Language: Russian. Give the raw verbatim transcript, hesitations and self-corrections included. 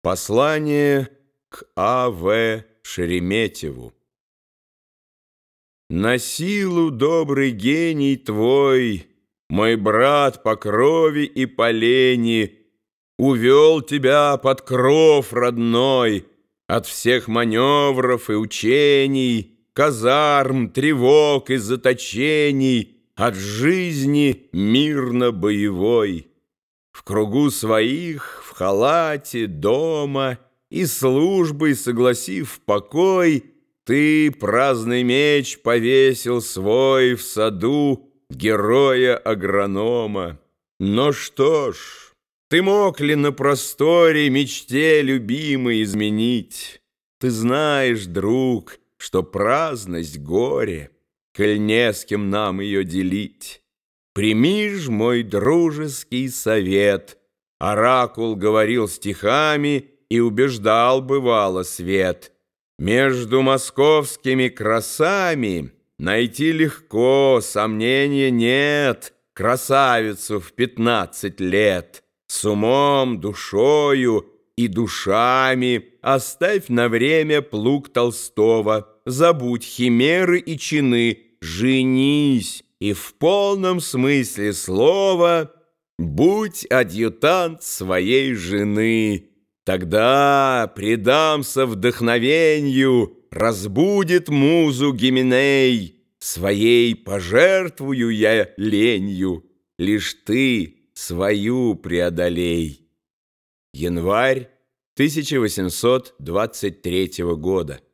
Послание к А В Шереметьеву. На силу, добрый гений твой, мой брат по крови и по лени, увел тебя под кров родной от всех маневров и учений, казарм, тревог и заточений, от жизни мирно-боевой. В кругу своих, в халате, дома и службой согласив покой, ты праздный меч повесил свой в саду героя-агронома. Но что ж, ты мог ли на просторе мечте любимой изменить? Ты знаешь, друг, что праздность горе, коль не с кем нам ее делить. Прими ж мой дружеский совет. Оракул говорил стихами и убеждал, бывало, свет. Между московскими красами найти легко, сомнения нет, красавицу в пятнадцать лет. С умом, душою и душами оставь на время плуг Толстого, забудь химеры и чины, женись, и в полном смысле слова будь адъютант своей жены. Тогда предамся вдохновенью, разбудит музу Гименей. Своей пожертвую я ленью, лишь ты свою преодолей. Январь тысяча восемьсот двадцать третьего года.